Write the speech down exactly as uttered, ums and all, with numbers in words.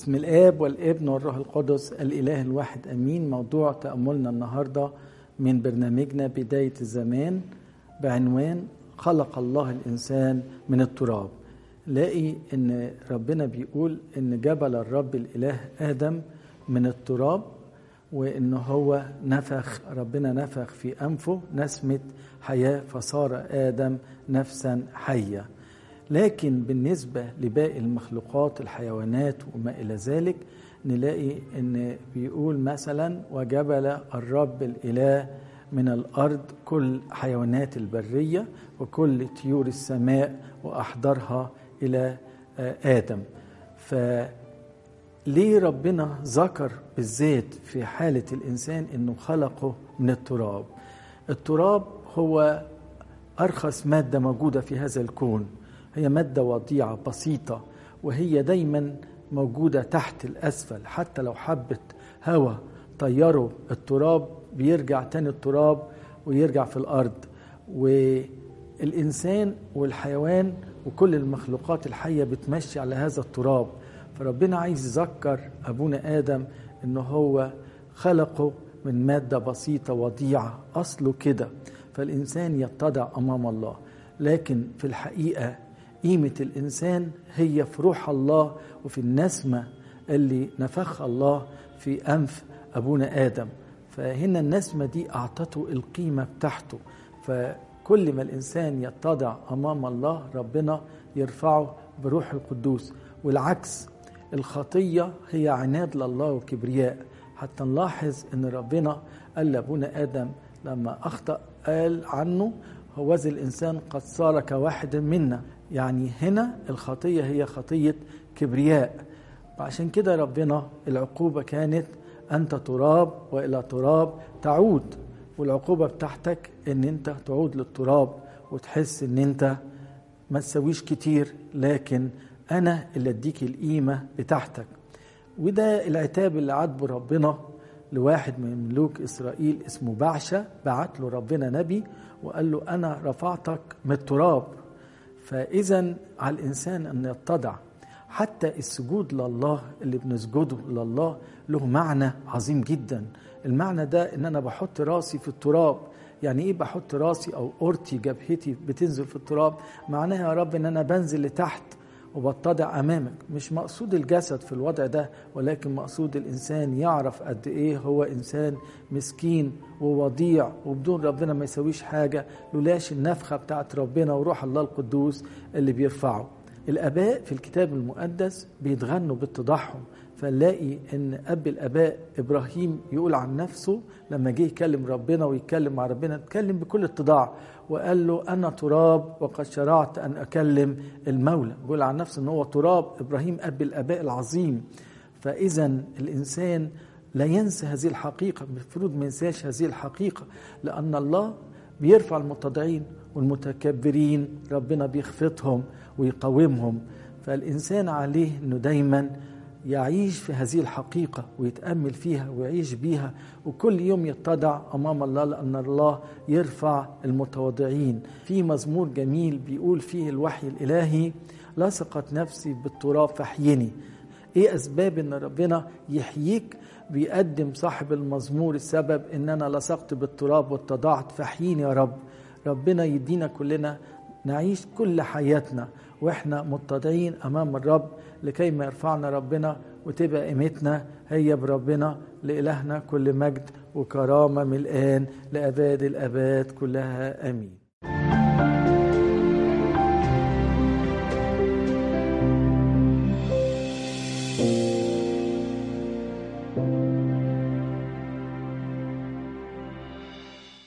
بسم الآب والابن والروح القدس الإله الواحد أمين. موضوع تأملنا النهاردة من برنامجنا بداية الزمان بعنوان خلق الله الإنسان من التراب. لاقي إن ربنا بيقول إن جبل الرب الإله آدم من التراب، وإن هو نفخ ربنا نفخ في أنفه نسمة حياة فصار آدم نفسا حية. لكن بالنسبة لباقي المخلوقات الحيوانات وما إلى ذلك نلاقي إن بيقول مثلا وجبل الرب الإله من الأرض كل حيوانات البرية وكل طيور السماء وأحضرها إلى آدم. فليه ربنا ذكر بالذات في حالة الإنسان إنه خلقه من التراب؟ التراب هو أرخص مادة موجودة في هذا الكون، هي مادة وضيعة بسيطة، وهي دايما موجودة تحت الأسفل. حتى لو حبت هوا طيروا التراب بيرجع تاني التراب ويرجع في الأرض. والإنسان والحيوان وكل المخلوقات الحية بتمشي على هذا التراب. فربنا عايز يذكر أبونا آدم إنه هو خلقه من مادة بسيطة وضيعة أصله كده، فالإنسان يتضع أمام الله. لكن في الحقيقة قيمة الإنسان هي في روح الله وفي النسمة اللي نفخ الله في أنف أبونا آدم. فهنا النسمة دي أعطته القيمة بتاعته. فكل ما الإنسان يتضع أمام الله ربنا يرفعه بروح القدوس. والعكس، الخطية هي عناد لله وكبرياء. حتى نلاحظ أن ربنا قال لأبونا آدم لما أخطأ قال عنه هو ذا الإنسان قد صار كواحد منا. يعني هنا الخطية هي خطية كبرياء. عشان كده ربنا العقوبة كانت أنت تراب وإلى تراب تعود. والعقوبة بتاعتك أن أنت تعود للتراب وتحس أن أنت ما تسويش كتير، لكن أنا اللي أديك القيمة بتاعتك. وده العتاب اللي عاتبه ربنا لواحد من ملوك إسرائيل اسمه بعشة. بعت له ربنا نبي وقال له أنا رفعتك من التراب. فإذا على الإنسان أن يتضع. حتى السجود لله اللي بنسجده لله له معنى عظيم جدا. المعنى ده أن أنا بحط راسي في التراب. يعني إيه بحط راسي أو أورتي جبهتي بتنزل في التراب؟ معناها يا رب أن أنا بنزل لتحت وبتضع أمامك. مش مقصود الجسد في الوضع ده، ولكن مقصود الإنسان يعرف قد إيه هو إنسان مسكين ووضيع وبدون ربنا ما يسويش حاجة لولاش النفخة بتاعت ربنا وروح الله القدوس اللي بيرفعه. الآباء في الكتاب المقدس بيتغنوا بالتضحم. فنلاقي ان اب الاباء ابراهيم يقول عن نفسه لما جه يكلم ربنا ويتكلم مع ربنا اتكلم بكل اتضاع وقال له انا تراب وقد شرعت ان اكلم المولى. بيقول عن نفسه ان هو تراب. ابراهيم اب الاباء العظيم. فاذا الانسان لا ينسى هذه الحقيقه، المفروض ما ينساش هذه الحقيقه، لان الله بيرفع المتضعين والمتكبرين ربنا بيخفضهم ويقاومهم. فالانسان عليه انه دايما يعيش في هذه الحقيقة ويتأمل فيها ويعيش بيها، وكل يوم يتضع أمام الله، لأن الله يرفع المتواضعين. في مزمور جميل بيقول فيه الوحي الإلهي لصقت نفسي بالتراب فاحيني. إيه أسباب إن ربنا يحييك؟ بيقدم صاحب المزمور السبب إن أنا لصقت بالتراب واتضعت فاحيني يا رب. ربنا يدينا كلنا نعيش كل حياتنا وإحنا متضعين أمام الرب لكي ما يرفعنا ربنا وتبقى قيمتنا هي بربنا. لإلهنا كل مجد وكرامة من الآن لأباد الأباد كلها آمين.